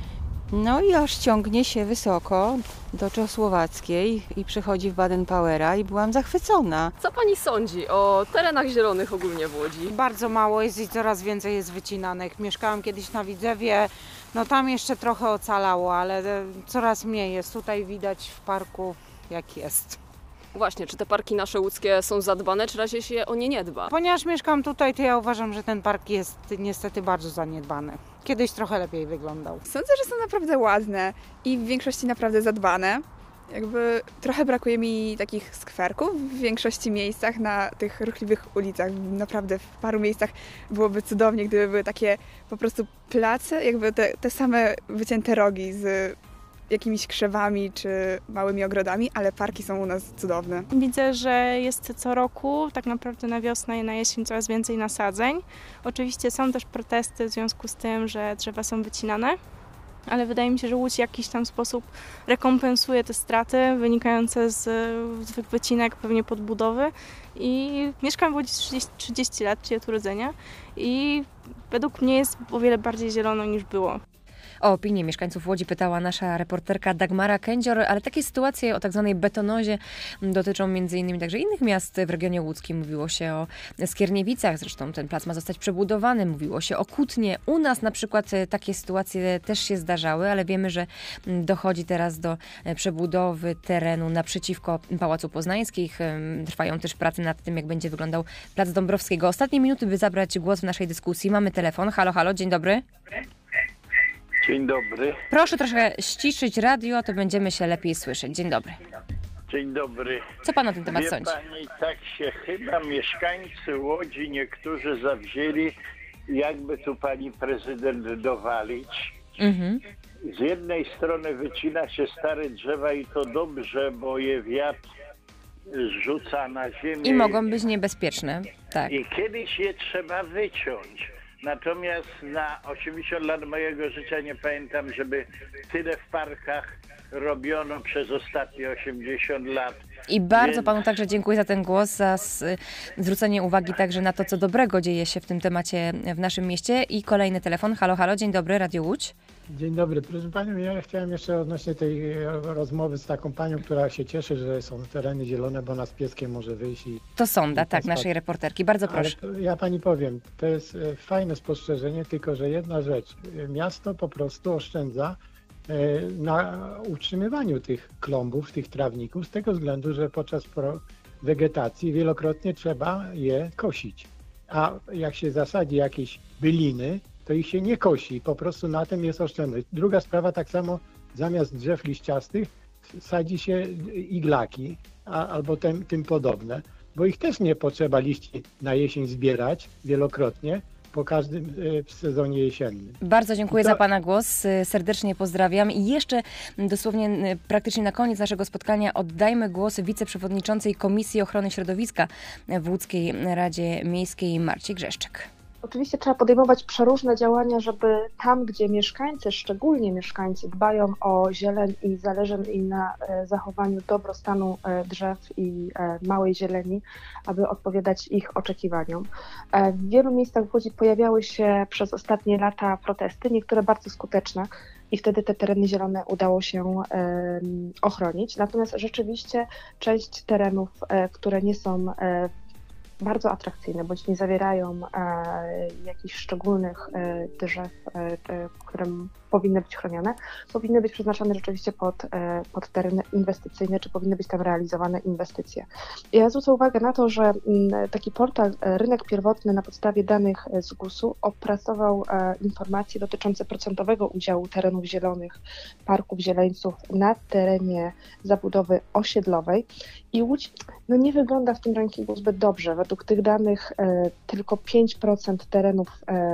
S4: No i aż ciągnie się wysoko do Czechosłowackiej i przychodzi w Baden-Powera i byłam zachwycona.
S1: Co Pani sądzi o terenach zielonych ogólnie w Łodzi?
S8: Bardzo mało jest i coraz więcej jest wycinanych. Mieszkałam kiedyś na Widzewie, no tam jeszcze trochę ocalało, ale coraz mniej jest. Tutaj widać w parku jak jest.
S1: Właśnie, czy te parki nasze łódzkie są zadbane, czy raczej się o nie nie dba?
S8: Ponieważ mieszkam tutaj, to ja uważam, że ten park jest niestety bardzo zaniedbany. Kiedyś trochę lepiej wyglądał.
S3: Sądzę, że są naprawdę ładne i w większości naprawdę zadbane. Jakby trochę brakuje mi takich skwerków w większości miejscach na tych ruchliwych ulicach. Naprawdę w paru miejscach byłoby cudownie, gdyby były takie po prostu place, jakby te, te same wycięte rogi z jakimiś krzewami czy małymi ogrodami, ale parki są u nas cudowne.
S5: Widzę, że jest co roku, tak naprawdę na wiosnę i na jesień coraz więcej nasadzeń. Oczywiście są też protesty w związku z tym, że drzewa są wycinane, ale wydaje mi się, że Łódź w jakiś tam sposób rekompensuje te straty wynikające z, z tych wycinek, pewnie podbudowy. I mieszkam w Łodzi trzydzieści, trzydzieści lat, czyli od urodzenia i według mnie jest o wiele bardziej zielono niż było.
S2: O opinię mieszkańców Łodzi pytała nasza reporterka Dagmara Kędzior, ale takie sytuacje o tak zwanej betonozie dotyczą między innymi także innych miast w regionie łódzkim. Mówiło się o Skierniewicach, zresztą ten plac ma zostać przebudowany. Mówiło się o Kutnie. U nas na przykład takie sytuacje też się zdarzały, ale wiemy, że dochodzi teraz do przebudowy terenu naprzeciwko Pałacu Poznańskich. Trwają też prace nad tym, jak będzie wyglądał Plac Dąbrowskiego. Ostatnie minuty, by zabrać głos w naszej dyskusji. Mamy telefon. Halo, halo, dzień dobry.
S23: Dzień dobry.
S2: Proszę troszkę ściszyć radio, to będziemy się lepiej słyszeć. Dzień dobry.
S23: Dzień dobry.
S2: Co pan na ten temat
S23: Wie
S2: sądzi?
S23: Pani, tak się chyba mieszkańcy Łodzi niektórzy zawzięli, jakby tu pani prezydent dowalić. Mhm. Z jednej strony wycina się stare drzewa i to dobrze, bo je wiatr rzuca na ziemię.
S2: I mogą być niebezpieczne, tak.
S23: I kiedyś je trzeba wyciąć. Natomiast na osiemdziesiąt lat mojego życia nie pamiętam, żeby tyle w parkach robiono przez ostatnie osiemdziesiąt lat.
S2: I bardzo
S23: Więc...
S2: panu także dziękuję za ten głos, za zwrócenie uwagi także na to, co dobrego dzieje się w tym temacie w naszym mieście. I kolejny telefon. Halo, halo, dzień dobry, Radio Łódź.
S9: Dzień dobry. Proszę Panią, ja chciałem jeszcze odnośnie tej rozmowy z taką panią, która się cieszy, że są tereny zielone, bo ona z pieskiem może wyjść i...
S2: To Sonda,
S9: i
S2: tak, naszej reporterki. Bardzo proszę.
S9: Ale ja Pani powiem, to jest fajne spostrzeżenie, tylko że jedna rzecz. Miasto po prostu oszczędza na utrzymywaniu tych klombów, tych trawników, z tego względu, że podczas wegetacji wielokrotnie trzeba je kosić. A jak się zasadzi jakieś byliny, to ich się nie kosi, po prostu na tym jest oszczędność. Druga sprawa, tak samo zamiast drzew liściastych sadzi się iglaki a, albo tem, tym podobne, bo ich też nie potrzeba liści na jesień zbierać wielokrotnie po każdym y, w sezonie jesiennym.
S2: Bardzo dziękuję
S9: to...
S2: za Pana głos, serdecznie pozdrawiam i jeszcze dosłownie praktycznie na koniec naszego spotkania oddajmy głos wiceprzewodniczącej Komisji Ochrony Środowiska w Łódzkiej Radzie Miejskiej Marcie Grzeszczyk.
S24: Oczywiście trzeba podejmować przeróżne działania, żeby tam, gdzie mieszkańcy, szczególnie mieszkańcy, dbają o zieleń i zależy im na zachowaniu dobrostanu drzew i małej zieleni, aby odpowiadać ich oczekiwaniom. W wielu miejscach w Łodzi pojawiały się przez ostatnie lata protesty, niektóre bardzo skuteczne, i wtedy te tereny zielone udało się ochronić. Natomiast rzeczywiście część terenów, które nie są bardzo atrakcyjne, bądź nie zawierają e, jakichś szczególnych e, drzew, e, które powinny być chronione, powinny być przeznaczone rzeczywiście pod, e, pod tereny inwestycyjne, czy powinny być tam realizowane inwestycje. Ja zwrócę uwagę na to, że m, taki portal Rynek Pierwotny na podstawie danych z gusu opracował e, informacje dotyczące procentowego udziału terenów zielonych, parków zieleńców na terenie zabudowy osiedlowej i Łódź no, nie wygląda w tym rankingu zbyt dobrze. Według według tych danych tylko pięć procent terenów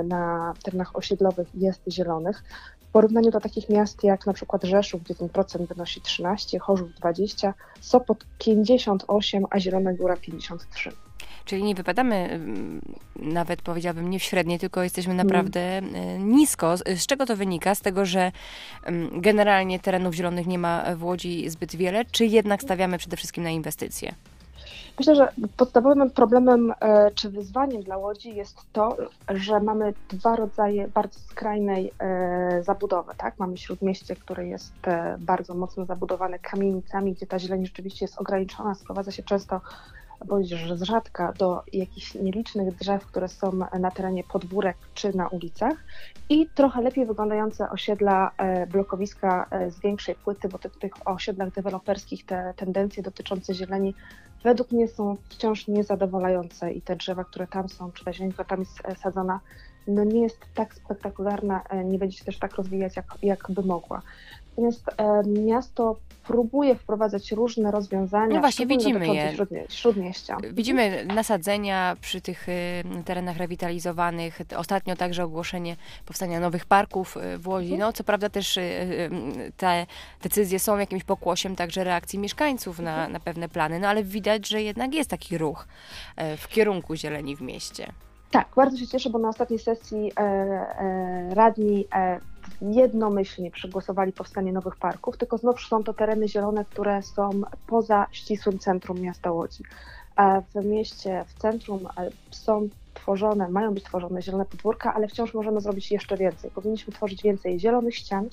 S24: na terenach osiedlowych jest zielonych. W porównaniu do takich miast jak na przykład Rzeszów, gdzie ten procent wynosi trzynaście, Chorzów dwadzieścia, Sopot pięćdziesiąt osiem, a Zielona Góra pięćdziesiąt trzy.
S2: Czyli nie wypadamy nawet, powiedziałabym, nie w średniej, tylko jesteśmy naprawdę nisko. Z czego to wynika? Z tego, że generalnie terenów zielonych nie ma w Łodzi zbyt wiele, czy jednak stawiamy przede wszystkim na inwestycje?
S24: Myślę, że podstawowym problemem czy wyzwaniem dla Łodzi jest to, że mamy dwa rodzaje bardzo skrajnej zabudowy. Tak? Mamy śródmieście, które jest bardzo mocno zabudowane kamienicami, gdzie ta zieleń rzeczywiście jest ograniczona, sprowadza się często, bądź że z rzadka do jakichś nielicznych drzew, które są na terenie podwórek czy na ulicach, i trochę lepiej wyglądające osiedla, blokowiska z większej płyty, bo w tych osiedlach deweloperskich te tendencje dotyczące zieleni według mnie są wciąż niezadowalające i te drzewa, które tam są, czy ta zieleń, która tam jest sadzona, no nie jest tak spektakularna, nie będzie się też tak rozwijać, jak, jak by mogła. Natomiast e, miasto próbuje wprowadzać różne rozwiązania.
S2: No właśnie, widzimy je.
S24: Śródmie, śródmieścia.
S2: Widzimy nasadzenia przy tych y, terenach rewitalizowanych. Ostatnio także ogłoszenie powstania nowych parków y, w Łodzi. No, co prawda też y, y, te decyzje są jakimś pokłosiem także reakcji mieszkańców na, na pewne plany, no ale widać, że jednak jest taki ruch y, w kierunku zieleni w mieście.
S24: Tak, bardzo się cieszę, bo na ostatniej sesji e, e, radni e, jednomyślnie przegłosowali powstanie nowych parków, tylko znów są to tereny zielone, które są poza ścisłym centrum miasta Łodzi. A w mieście, w centrum są tworzone, mają być tworzone zielone podwórka, ale wciąż możemy zrobić jeszcze więcej. Powinniśmy tworzyć więcej zielonych ścian,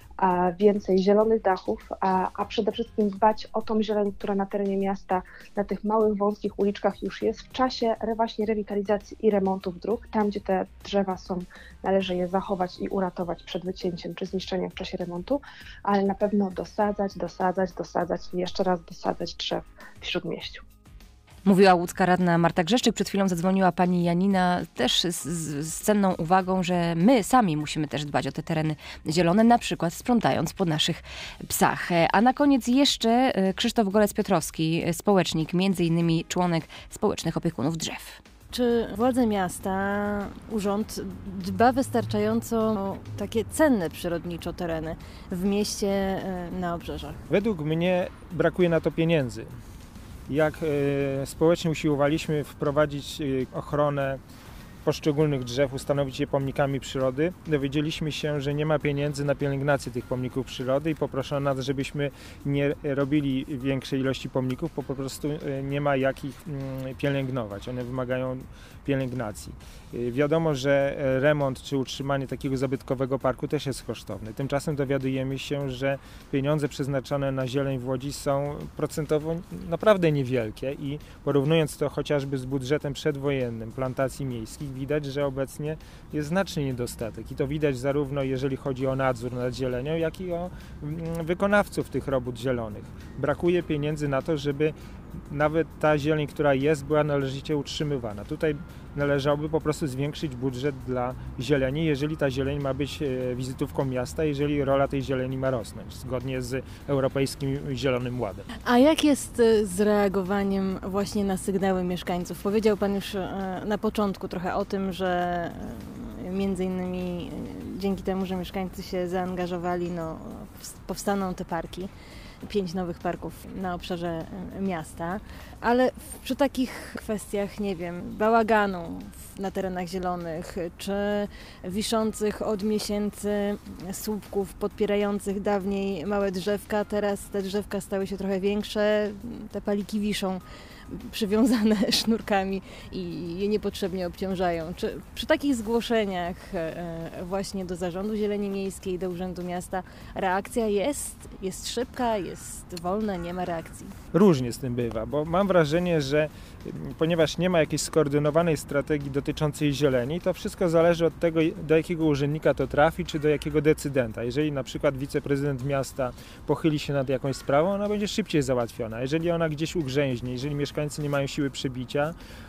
S24: a więcej zielonych dachów, a, a przede wszystkim dbać o tą zieleń, która na terenie miasta, na tych małych, wąskich uliczkach już jest, w czasie właśnie rewitalizacji i remontów dróg. Tam, gdzie te drzewa są, należy je zachować i uratować przed wycięciem czy zniszczeniem w czasie remontu, ale na pewno dosadzać, dosadzać, dosadzać i jeszcze raz dosadzać drzew w śródmieściu.
S2: Mówiła łódzka radna Marta Grzeszczyk. Przed chwilą zadzwoniła pani Janina też z, z, z cenną uwagą, że my sami musimy też dbać o te tereny zielone, na przykład sprzątając po naszych psach. A na koniec jeszcze Krzysztof Golec-Piotrowski, społecznik, między innymi członek społecznych opiekunów drzew.
S19: Czy władze miasta, urząd dba wystarczająco o takie cenne przyrodniczo tereny w mieście, na obrzeżach?
S20: Według mnie brakuje na to pieniędzy. Jak e, społecznie usiłowaliśmy wprowadzić e, ochronę poszczególnych drzew, ustanowić je pomnikami przyrody, dowiedzieliśmy się, że nie ma pieniędzy na pielęgnację tych pomników przyrody i poproszono nas, żebyśmy nie robili większej ilości pomników, bo po prostu nie ma jak ich pielęgnować. One wymagają pielęgnacji. Wiadomo, że remont czy utrzymanie takiego zabytkowego parku też jest kosztowny. Tymczasem dowiadujemy się, że pieniądze przeznaczone na zieleń w Łodzi są procentowo naprawdę niewielkie i porównując to chociażby z budżetem przedwojennym plantacji miejskich, widać, że obecnie jest znaczny niedostatek. I to widać zarówno jeżeli chodzi o nadzór nad zielenią, jak i o wykonawców tych robót zielonych. Brakuje pieniędzy na to, żeby nawet ta zieleń, która jest, była należycie utrzymywana. Tutaj należałoby po prostu zwiększyć budżet dla zieleni, jeżeli ta zieleń ma być wizytówką miasta, jeżeli rola tej zieleni ma rosnąć, zgodnie z Europejskim Zielonym Ładem.
S19: A jak jest z reagowaniem właśnie na sygnały mieszkańców? Powiedział Pan już na początku trochę o tym, że między innymi dzięki temu, że mieszkańcy się zaangażowali, no, powstaną te parki. Pięć nowych parków na obszarze miasta, ale przy takich kwestiach, nie wiem, bałaganu na terenach zielonych, czy wiszących od miesięcy słupków podpierających dawniej małe drzewka, teraz te drzewka stały się trochę większe, te paliki wiszą przywiązane sznurkami i je niepotrzebnie obciążają. Czy przy takich zgłoszeniach właśnie do Zarządu Zieleni Miejskiej, do Urzędu Miasta reakcja jest? Jest szybka, jest wolna, nie ma reakcji?
S20: Różnie z tym bywa, bo mam wrażenie, że ponieważ nie ma jakiejś skoordynowanej strategii dotyczącej zieleni, to wszystko zależy od tego, do jakiego urzędnika to trafi, czy do jakiego decydenta. Jeżeli na przykład wiceprezydent miasta pochyli się nad jakąś sprawą, ona będzie szybciej załatwiona. Jeżeli ona gdzieś ugrzęźnie, jeżeli mieszkańcy nie mają siły przybicia,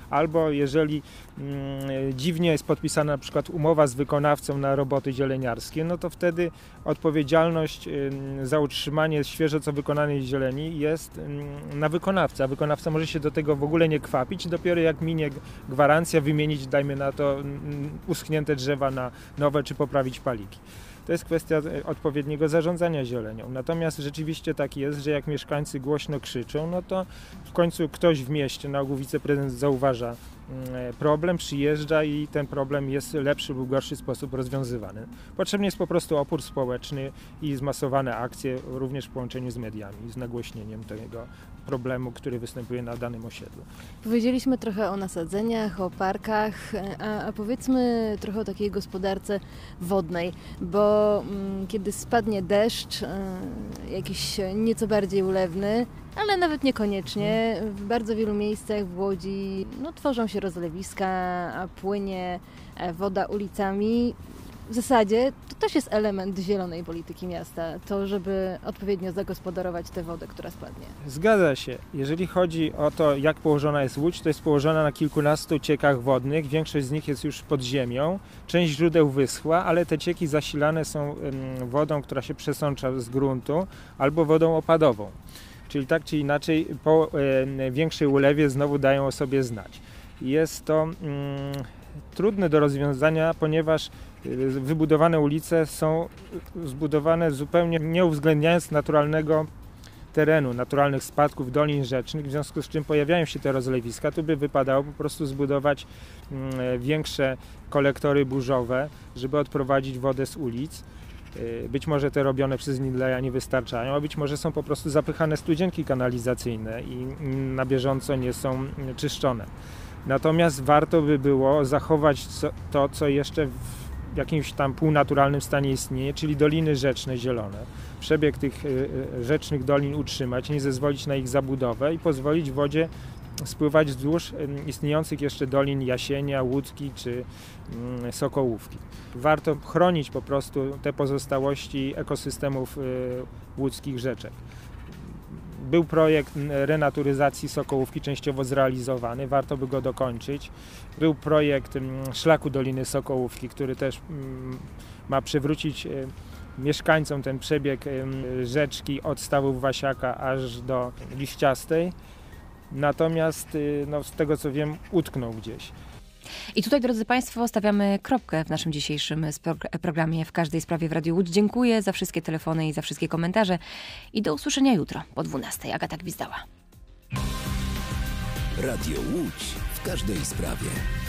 S20: albo jeżeli mm, dziwnie jest podpisana na przykład umowa z wykonawcą na roboty zieleniarskie, no to wtedy odpowiedzialność y, za utrzymanie świeżo co wykonanej zieleni jest y, na wykonawcy, a wykonawca może się do tego w ogóle nie kwapić, dopiero jak minie gwarancja wymienić, dajmy na to, y, uschnięte drzewa na nowe, czy poprawić paliki. To jest kwestia odpowiedniego zarządzania zielenią. Natomiast rzeczywiście tak jest, że jak mieszkańcy głośno krzyczą, no to w końcu ktoś w mieście, na ogół wiceprezydent, zauważa problem, przyjeżdża i ten problem jest w lepszy lub gorszy sposób rozwiązywany. Potrzebny jest po prostu opór społeczny i zmasowane akcje, również w połączeniu z mediami, z nagłośnieniem tego problemu, który występuje na danym osiedlu.
S19: Powiedzieliśmy trochę o nasadzeniach, o parkach, a, a powiedzmy trochę o takiej gospodarce wodnej, bo mm, kiedy spadnie deszcz, y, jakiś nieco bardziej ulewny, ale nawet niekoniecznie, w bardzo wielu miejscach w Łodzi no, tworzą się rozlewiska, a płynie woda ulicami. W zasadzie to też jest element zielonej polityki miasta, to żeby odpowiednio zagospodarować tę wodę, która spadnie.
S20: Zgadza się. Jeżeli chodzi o to, jak położona jest Łódź, to jest położona na kilkunastu ciekach wodnych. Większość z nich jest już pod ziemią. Część źródeł wyschła, ale te cieki zasilane są wodą, która się przesącza z gruntu, albo wodą opadową. Czyli tak czy inaczej po większej ulewie znowu dają o sobie znać. Jest to mm, trudne do rozwiązania, ponieważ wybudowane ulice są zbudowane zupełnie nie uwzględniając naturalnego terenu, naturalnych spadków dolin rzecznych, w związku z czym pojawiają się te rozlewiska. Tu by wypadało po prostu zbudować mm, większe kolektory burzowe, żeby odprowadzić wodę z ulic. Być może te robione przez Nidleja nie wystarczają, a być może są po prostu zapychane studzienki kanalizacyjne i na bieżąco nie są czyszczone. Natomiast warto by było zachować to, co jeszcze w jakimś tam półnaturalnym stanie istnieje, czyli doliny rzeczne zielone. Przebieg tych rzecznych dolin utrzymać, nie zezwolić na ich zabudowę i pozwolić wodzie spływać wzdłuż istniejących jeszcze dolin Jasienia, Łódki czy Sokołówki. Warto chronić po prostu te pozostałości ekosystemów łódzkich rzeczek. Był projekt renaturyzacji Sokołówki częściowo zrealizowany, warto by go dokończyć. Był projekt szlaku Doliny Sokołówki, który też ma przywrócić mieszkańcom ten przebieg rzeczki od Stawów Wasiaka aż do Liściastej. Natomiast no, z tego co wiem utknął gdzieś.
S2: I tutaj, drodzy Państwo, stawiamy kropkę w naszym dzisiejszym programie W każdej sprawie w Radiu Łódź. Dziękuję za wszystkie telefony i za wszystkie komentarze i do usłyszenia jutro po dwunastej. Agata Gwizdała.
S6: Radio Łódź w każdej sprawie.